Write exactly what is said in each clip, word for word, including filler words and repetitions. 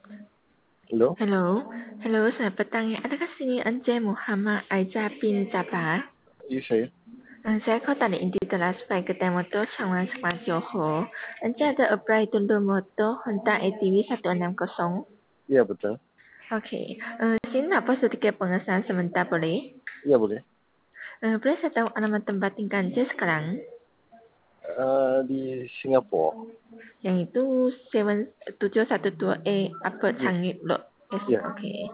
Hello? Hello. Hello, selamat petang. Adakah sini Encik Muhammad Aizah bin Jabbar? Ya, saya. Uh, saya call tadi Inti telah supply kedai motor Changwan Sekolah Johor. Encik ada apply tunduk motor Honda A T V seratus enam puluh. Ya, betul. Okey. Uh, sini nak post sedikit pengesahan sebentar boleh? Ya, boleh. Uh, boleh saya tahu alamat tempat tinggal Encik sekarang? Uh, di Singapura. Yang itu tujuh satu dua A Upper Ya. Changi Road. Yes, Ya. okey.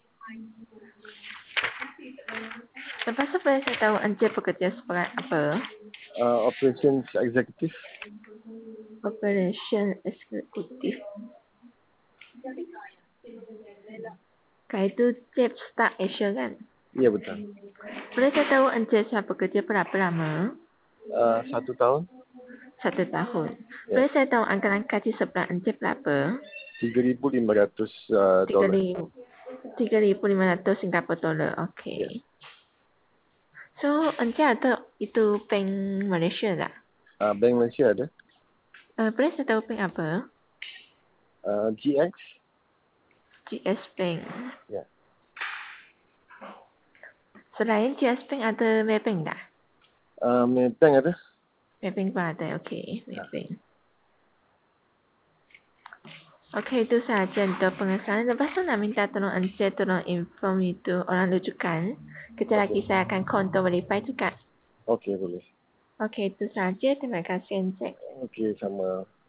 Lepas tu boleh saya tahu Encik bekerja sebagai apa? Uh, operations executive. Operation Executive. Kau itu Jeff Star Asia kan? Ya, betul. Boleh saya tahu Encik saya bekerja berapa lama? Uh, satu tahun. Satu tahun. Ya. Boleh saya tahu anggaran gaji sebulan Encik berapa? tiga ribu lima ratus uh, Tiga dolar. ribu. Tiga ribu lima ratus Singapura dolar. Ya. Okey. So Encik ada itu bank Malaysia tak? Uh, Bank Malaysia ada. Uh, boleh saya tahu bank apa? Uh, G X. G S Bank. Ya. Selain G S Bank ada Maybank tak? Uh, Maybank ada. Maybank pun ada. Okey. Ya. Maybank. Okey, itu sahaja untuk pengesahan. Lepas tu nak minta tolong Encik tolong inform itu orang rujukan. Kejap lagi Okey. saya akan call untuk verify juga. Okey, boleh. Okey, itu sahaja. Terima kasih Encik. Okey, sama.